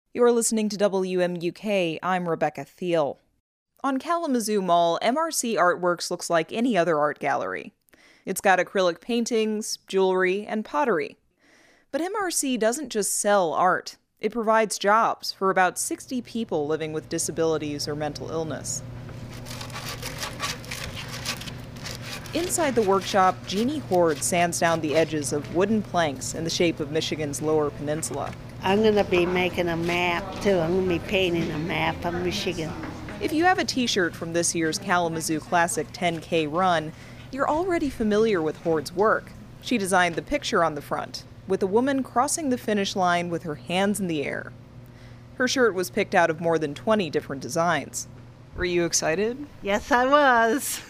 You're listening to WMUK. I'm Rebecca Thiel. On Kalamazoo Mall, MRC Artworks looks like any other art gallery. It's got acrylic paintings, jewelry, and pottery. But MRC doesn't just sell art. It provides jobs for about 60 people living with disabilities or mental illness. Inside the workshop, Jeannie Horde sands down the edges of wooden planks in the shape of Michigan's Lower Peninsula. I'm going to be making a map, too. I'm going to be painting a map of Michigan. If you have a t-shirt from this year's Kalamazoo Classic 10K run, you're already familiar with Horde's work. She designed the picture on the front, with a woman crossing the finish line with her hands in the air. Her shirt was picked out of more than 20 different designs. Were you excited? Yes, I was.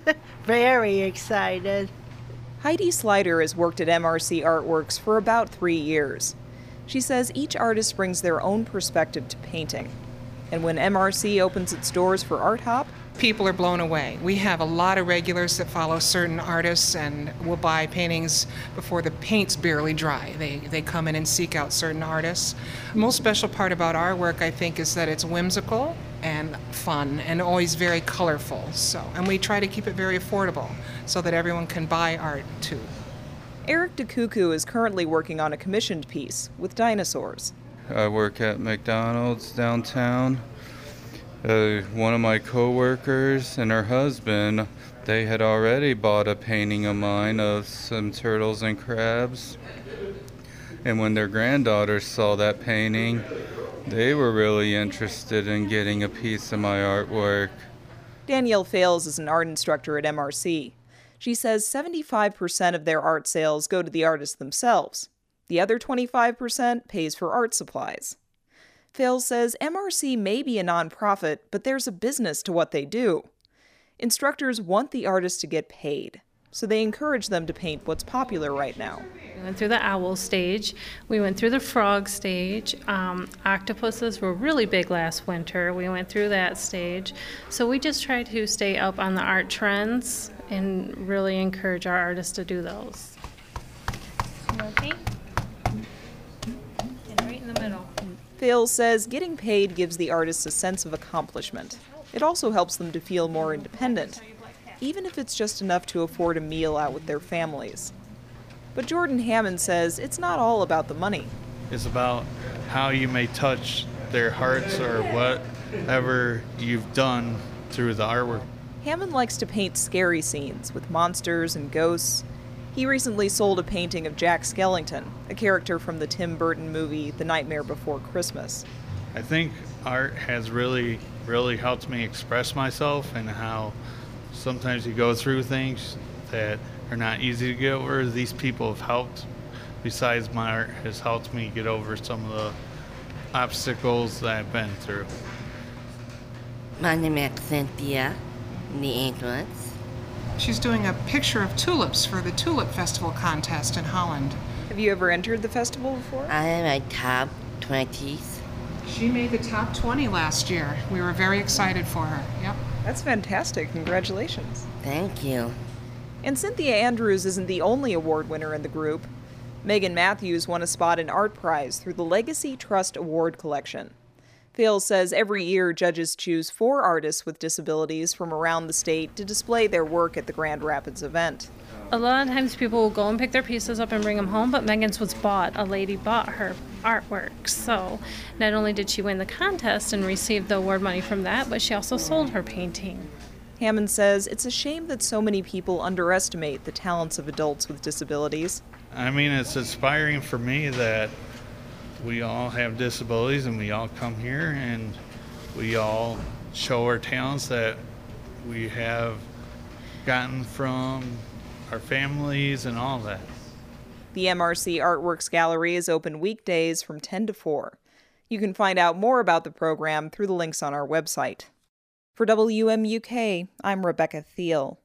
Very excited. Heidi Slider has worked at MRC Artworks for about 3 years. She says each artist brings their own perspective to painting. And when MRC opens its doors for Art Hop, people are blown away. We have a lot of regulars that follow certain artists and will buy paintings before the paint's barely dry. They come in and seek out certain artists. The most special part about our work, I think, is that it's whimsical and fun and always very colorful. And we try to keep it very affordable so that everyone can buy art too. Eric DeCuckoo is currently working on a commissioned piece with dinosaurs. I work at McDonald's downtown. One of my co-workers and her husband, they had already bought a painting of mine of some turtles and crabs. And when their granddaughters saw that painting, they were really interested in getting a piece of my artwork. Danielle Fales is an art instructor at MRC. She says 75% of their art sales go to the artists themselves. The other 25% pays for art supplies. Fales says MRC may be a nonprofit, but there's a business to what they do. Instructors want the artists to get paid, so they encourage them to paint what's popular right now. We went through the owl stage. We went through the frog stage. Octopuses were really big last winter. We went through that stage. So we just try to stay up on the art trends and really encourage our artists to do those. Okay. And right in the middle. Fales says getting paid gives the artists a sense of accomplishment. It also helps them to feel more independent, even if it's just enough to afford a meal out with their families. But Jordan Hammond says it's not all about the money. It's about how you may touch their hearts or whatever you've done through the artwork. Hammond likes to paint scary scenes with monsters and ghosts. He recently sold a painting of Jack Skellington, a character from the Tim Burton movie The Nightmare Before Christmas. I think art has really helped me express myself, and how sometimes you go through things that are not easy to get over. These people have helped. Besides, my art has helped me get over some of the obstacles that I've been through. My name is Cynthia Needles. She's doing a picture of tulips for the Tulip Festival contest in Holland. Have you ever entered the festival before? I am a top 20s. She made the top 20 last year. We were very excited for her. Yep. That's fantastic. Congratulations. Thank you. And Cynthia Andrews isn't the only award winner in the group. Megan Matthews won a spot in Art Prize through the Legacy Trust Award Collection. Fales says every year judges choose 4 artists with disabilities from around the state to display their work at the Grand Rapids event. A lot of times people will go and pick their pieces up and bring them home, but Megan's was bought. A lady bought her artwork. So not only did she win the contest and receive the award money from that, but she also sold her painting. Hammond says it's a shame that so many people underestimate the talents of adults with disabilities. I mean, it's inspiring for me that we all have disabilities and we all come here and we all show our talents that we have gotten from our families and all that. The MRC Artworks Gallery is open weekdays from 10 to 4. You can find out more about the program through the links on our website. For WMUK, I'm Rebecca Thiel.